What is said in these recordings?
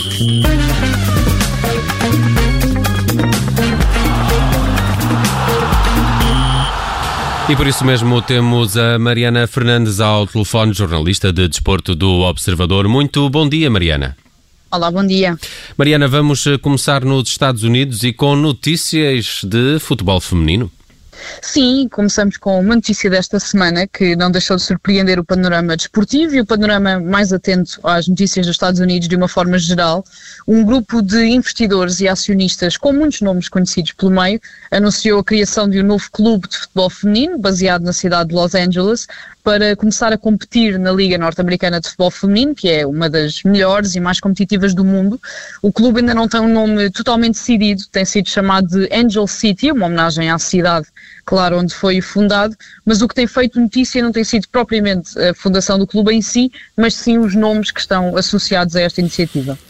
E por isso mesmo temos a Mariana Fernandes ao telefone, jornalista de desporto do Observador. Muito bom dia, Mariana. Olá, bom dia. Mariana, vamos começar nos Estados Unidos e com notícias de futebol feminino. Sim, começamos com uma notícia desta semana que não deixou de surpreender o panorama desportivo e o panorama mais atento às notícias dos Estados Unidos de uma forma geral. Um grupo de investidores e acionistas com muitos nomes conhecidos pelo meio anunciou a criação de um novo clube de futebol feminino baseado na cidade de Los Angeles para começar a competir na Liga Norte-Americana de Futebol Feminino, que é uma das melhores e mais competitivas do mundo. O clube ainda não tem um nome totalmente decidido, tem sido chamado de Angel City, uma homenagem à cidade, claro, onde foi fundado, mas o que tem feito notícia não tem sido propriamente a fundação do clube em si, mas sim os nomes que estão associados a esta iniciativa.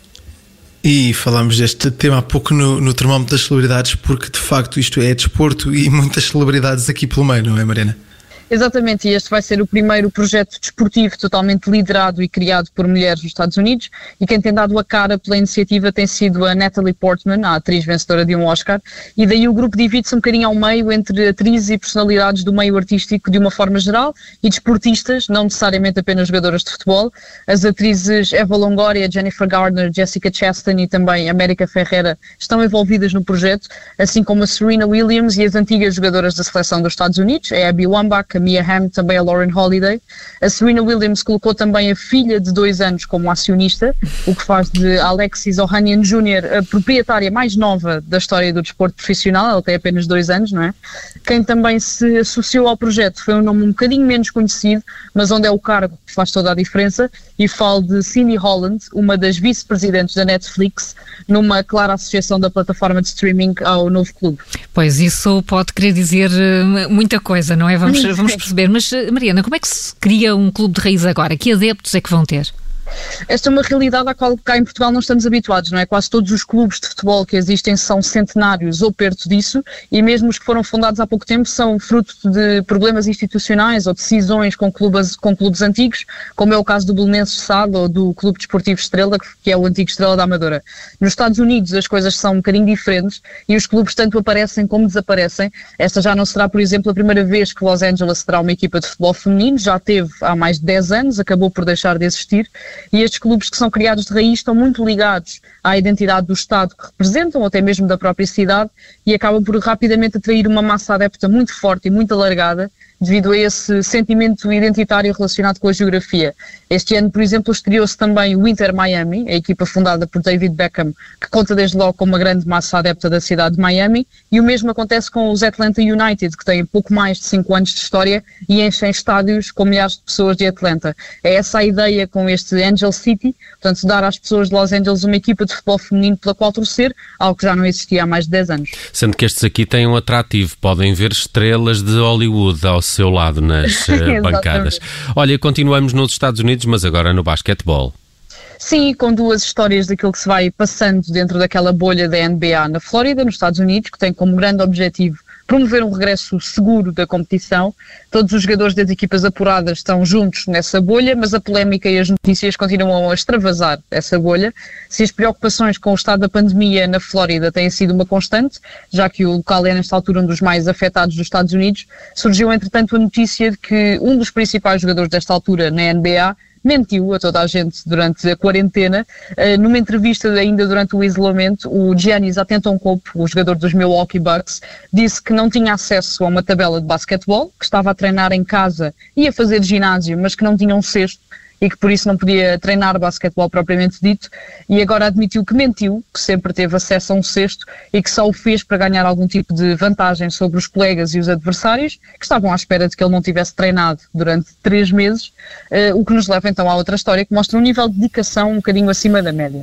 E falámos deste tema há pouco no termómetro das celebridades, porque de facto isto é desporto e muitas celebridades aqui pelo meio, não é, Mariana? Exatamente, e este vai ser o primeiro projeto desportivo totalmente liderado e criado por mulheres nos Estados Unidos, e quem tem dado a cara pela iniciativa tem sido a Natalie Portman, a atriz vencedora de um Oscar, e daí o grupo divide-se um bocadinho ao meio entre atrizes e personalidades do meio artístico de uma forma geral e desportistas, não necessariamente apenas jogadoras de futebol. As atrizes Eva Longoria, Jennifer Garner, Jessica Chastain e também América Ferreira estão envolvidas no projeto, assim como a Serena Williams e as antigas jogadoras da seleção dos Estados Unidos, a Abby Wambach, a Mia Hamm, também a Lauren Holiday. A Serena Williams colocou também a filha de 2 anos como acionista, o que faz de Alexis Ohanian Jr. a proprietária mais nova da história do desporto profissional. Ela tem apenas 2 anos, não é? Quem também se associou ao projeto foi um nome um bocadinho menos conhecido, mas onde é o cargo que faz toda a diferença, e falo de Cindy Holland, uma das vice-presidentes da Netflix, numa clara associação da plataforma de streaming ao novo clube. Pois, isso pode querer dizer muita coisa, não é? Vamos perceber. Mas, Mariana, como é que se cria um clube de raiz agora? Que adeptos é que vão ter? Esta é uma realidade à qual cá em Portugal não estamos habituados, não é? Quase todos os clubes de futebol que existem são centenários ou perto disso, e mesmo os que foram fundados há pouco tempo são fruto de problemas institucionais ou decisões com clubes antigos, como é o caso do Belenenses SAD ou do Clube Desportivo Estrela, que é o antigo Estrela da Amadora. Nos Estados Unidos as coisas são um bocadinho diferentes e os clubes tanto aparecem como desaparecem. Esta já não será, por exemplo, a primeira vez que Los Angeles terá uma equipa de futebol feminino, já teve há mais de 10 anos, acabou por deixar de existir. E estes clubes que são criados de raiz estão muito ligados à identidade do Estado que representam, ou até mesmo da própria cidade, e acabam por rapidamente atrair uma massa adepta muito forte e muito alargada, devido a esse sentimento identitário relacionado com a geografia. Este ano, por exemplo, estreou-se também o Inter Miami, a equipa fundada por David Beckham, que conta desde logo com uma grande massa adepta da cidade de Miami, e o mesmo acontece com os Atlanta United, que têm pouco mais de 5 anos de história e enchem estádios com milhares de pessoas de Atlanta. É essa a ideia com este Angel City, portanto, dar às pessoas de Los Angeles uma equipa de futebol feminino pela qual torcer, algo que já não existia há mais de 10 anos. Sendo que estes aqui têm um atrativo, podem ver estrelas de Hollywood ao seu lado nas bancadas. Olha, continuamos nos Estados Unidos, mas agora no basquetebol. Sim, com 2 histórias daquilo que se vai passando dentro daquela bolha da NBA na Flórida, nos Estados Unidos, que tem como grande objetivo promover um regresso seguro da competição. Todos os jogadores das equipas apuradas estão juntos nessa bolha, mas a polémica e as notícias continuam a extravasar essa bolha. Se as preocupações com o estado da pandemia na Flórida têm sido uma constante, já que o local é nesta altura um dos mais afetados dos Estados Unidos, surgiu entretanto a notícia de que um dos principais jogadores desta altura na NBA mentiu a toda a gente durante a quarentena. Numa entrevista ainda durante o isolamento, o Giannis Antetokounmpo, o jogador dos Milwaukee Bucks, disse que não tinha acesso a uma tabela de basquetebol, que estava a treinar em casa e a fazer ginásio, mas que não tinha um cesto e que por isso não podia treinar basquetebol propriamente dito, e agora admitiu que mentiu, que sempre teve acesso a um cesto e que só o fez para ganhar algum tipo de vantagem sobre os colegas e os adversários, que estavam à espera de que ele não tivesse treinado durante 3 meses, o que nos leva então à outra história, que mostra um nível de dedicação um bocadinho acima da média.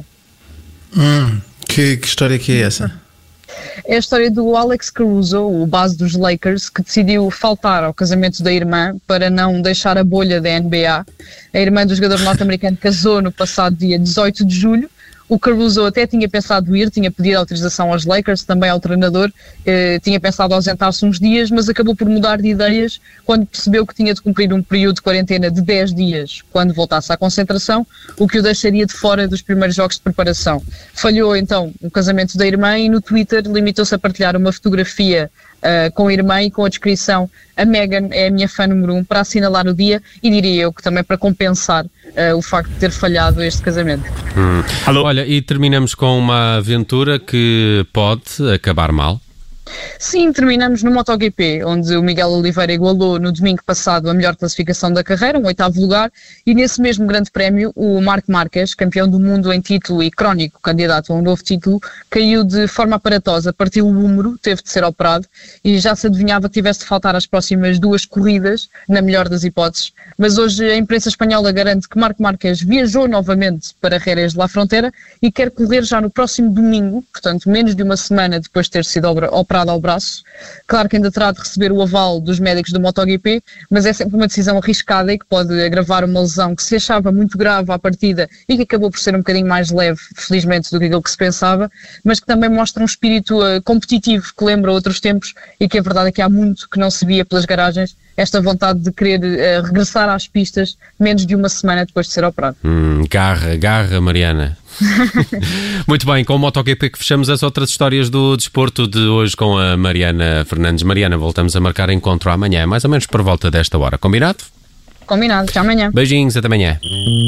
Que história que é essa? É a história do Alex Caruso, o base dos Lakers, que decidiu faltar ao casamento da irmã para não deixar a bolha da NBA. A irmã do jogador norte-americano casou no passado dia 18 de julho. O Caruso até tinha pensado ir, tinha pedido autorização aos Lakers, também ao treinador, tinha pensado ausentar-se uns dias, mas acabou por mudar de ideias quando percebeu que tinha de cumprir um período de quarentena de 10 dias quando voltasse à concentração, o que o deixaria de fora dos primeiros jogos de preparação. Falhou então o casamento da irmã e no Twitter limitou-se a partilhar uma fotografia com a irmã e com a descrição: a Meghan é a minha fã número 1, para assinalar o dia e diria eu que também para compensar o facto de ter falhado este casamento. Olha, e terminamos com uma aventura que pode acabar mal. Sim, terminamos no MotoGP, onde o Miguel Oliveira igualou no domingo passado a melhor classificação da carreira, um 8º lugar, e nesse mesmo grande prémio o Marc Márquez, campeão do mundo em título e crónico candidato a um novo título, caiu de forma aparatosa, partiu o húmero, teve de ser operado e já se adivinhava que tivesse de faltar as próximas 2 corridas, na melhor das hipóteses, mas hoje a imprensa espanhola garante que Marc Márquez viajou novamente para Jerez de la Frontera e quer correr já no próximo domingo, portanto menos de uma semana depois de ter sido operado ao braço. Claro que ainda terá de receber o aval dos médicos do MotoGP, mas é sempre uma decisão arriscada e que pode agravar uma lesão que se achava muito grave à partida e que acabou por ser um bocadinho mais leve, felizmente, do que aquilo que se pensava, mas que também mostra um espírito competitivo que lembra outros tempos e que a verdade é que há muito que não se via pelas garagens, esta vontade de querer regressar às pistas menos de uma semana depois de ser operado. Garra, Mariana. Muito bem, com o MotoGP que fechamos as outras histórias do desporto de hoje com a Mariana Fernandes. Mariana, voltamos a marcar encontro amanhã, mais ou menos por volta desta hora. Combinado? Combinado, até amanhã. Beijinhos, até amanhã.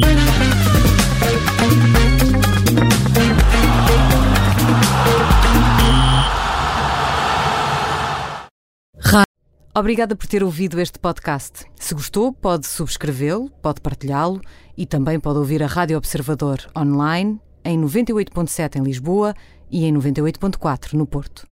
Obrigada por ter ouvido este podcast. Se gostou, pode subscrevê-lo, pode partilhá-lo e também pode ouvir a Rádio Observador online em 98.7 em Lisboa e em 98.4 no Porto.